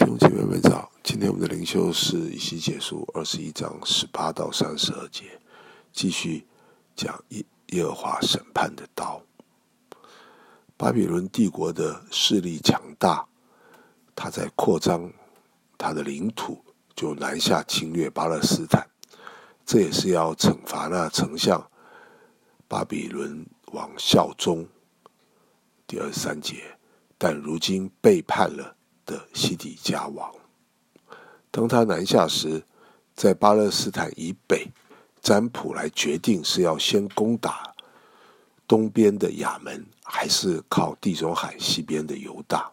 兄姐妹们早，今天我们的灵修是以西结书21章18到32节，继续讲耶和华审判的刀。巴比伦帝国的势力强大，他在扩张他的领土，就南下侵略巴勒斯坦，这也是要惩罚那丞相巴比伦王效忠。第23节，但如今背叛了的西底家王。当他南下时，在巴勒斯坦以北，占卜来决定是要先攻打东边的亚门，还是靠地中海西边的犹大。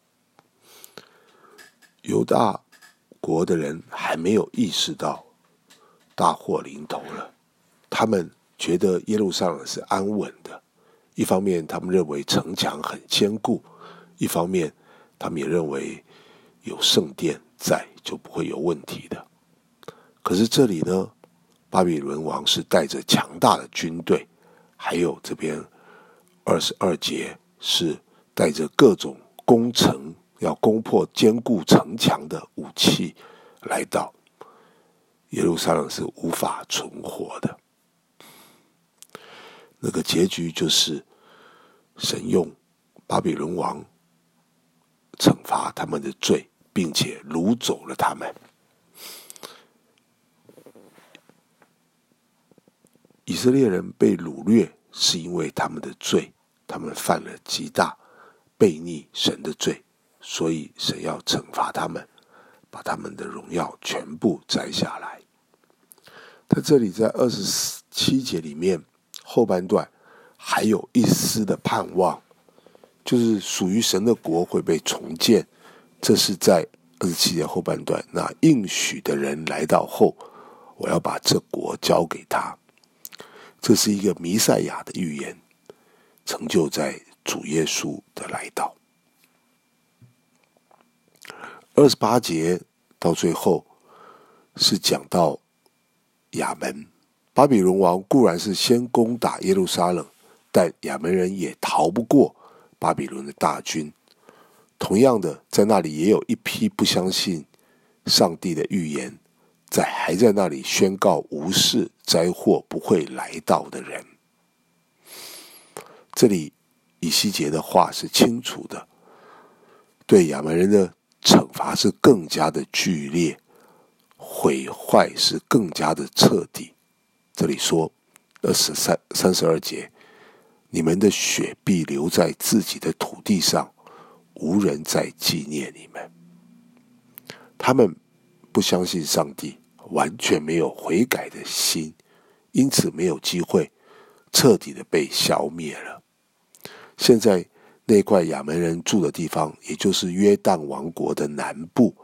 犹大国的人还没有意识到大祸临头了，他们觉得耶路撒冷是安稳的，一方面他们认为城墙很坚固，一方面他们也认为有圣殿在就不会有问题的。可是这里呢，巴比伦王是带着强大的军队，还有这边22节是带着各种攻城要攻破坚固城墙的武器来到，耶路撒冷是无法存活的。那个结局就是神用巴比伦王惩罚他们的罪，并且掳走了他们。以色列人被掳掠是因为他们的罪，他们犯了极大悖逆神的罪，所以神要惩罚他们，把他们的荣耀全部摘下来。在这里，在27节里面后半段还有一丝的盼望，就是属于神的国会被重建。这是在27节后半段，那应许的人来到后，我要把这国交给他。这是一个弥赛亚的预言，成就在主耶稣的来到。28节到最后是讲到亚门，巴比伦王固然是先攻打耶路撒冷，但亚门人也逃不过巴比伦的大军。同样的，在那里也有一批不相信上帝的预言，还在那里宣告无事灾祸不会来到的人。这里以西结的话是清楚的，对亚门人的惩罚是更加的剧烈，毁坏是更加的彻底。这里说32节，你们的血必留在自己的土地上，无人再纪念你们。他们不相信上帝，完全没有悔改的心，因此没有机会彻底的被消灭了。现在那块亚门人住的地方，也就是约旦王国的南部，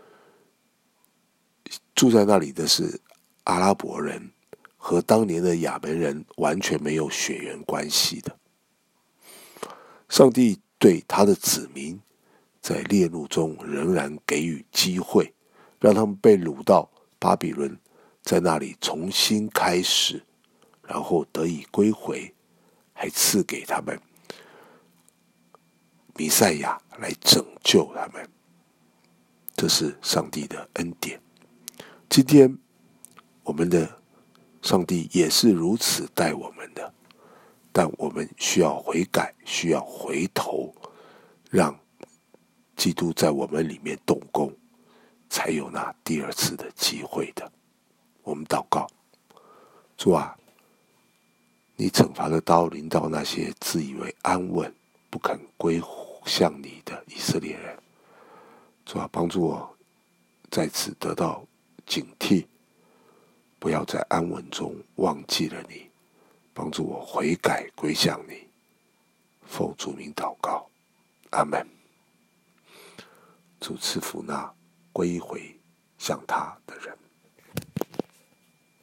住在那里的是阿拉伯人，和当年的亚门人完全没有血缘关系的。上帝对他的子民在烈怒中仍然给予机会，让他们被掳到巴比伦，在那里重新开始，然后得以归回，还赐给他们弥赛亚来拯救他们。这是上帝的恩典。今天我们的上帝也是如此待我们的，但我们需要悔改，需要回头，让基督在我们里面动工，才有那第二次的机会的。我们祷告，主啊，你惩罚的刀临到那些自以为安稳不肯归向你的以色列人。主啊，帮助我在此得到警惕，不要在安稳中忘记了你，帮助我悔改归向你。奉主名祷告，阿们。主赐福那归回向他的人。